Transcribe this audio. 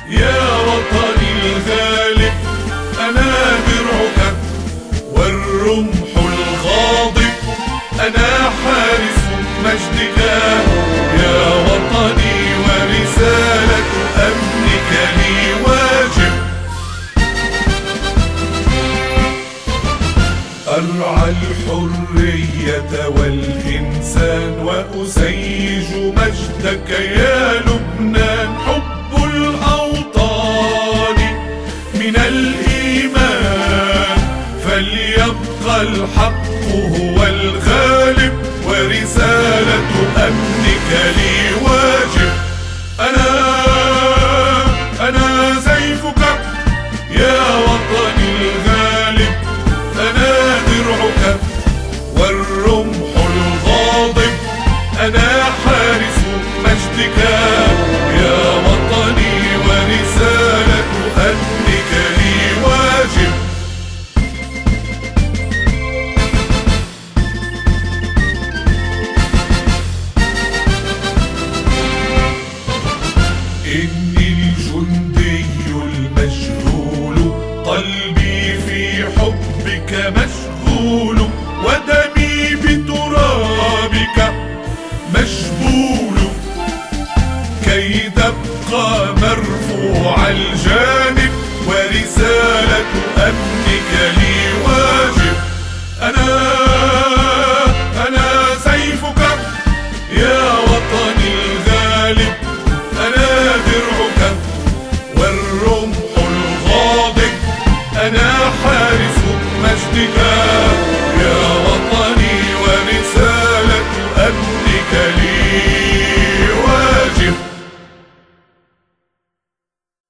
يا وطني الغالب، أنا درعك والرمح الغاضب، أنا حارس مجدك يا وطني، ورسالة أمنك لي واجب. أرعى الحرية والإنسان وأسيج مجدك يا لبنان، حب الأوطان من الإيمان، فليبقى الحق هو الغالب، ورسالة أمنك لي واجب. أنا سيفك يا وطني الغالب، أنا درعك والرمح الغاضب، أنا حارس مجدك يا وطني، ورسالة أمنك لي واجب. إني الجندي المجهول، قلبي في حبك مشغول، ودمي بترابك مشبول، كي تبقى مرفوع الجانب، ورسالة أمنك لي واجب.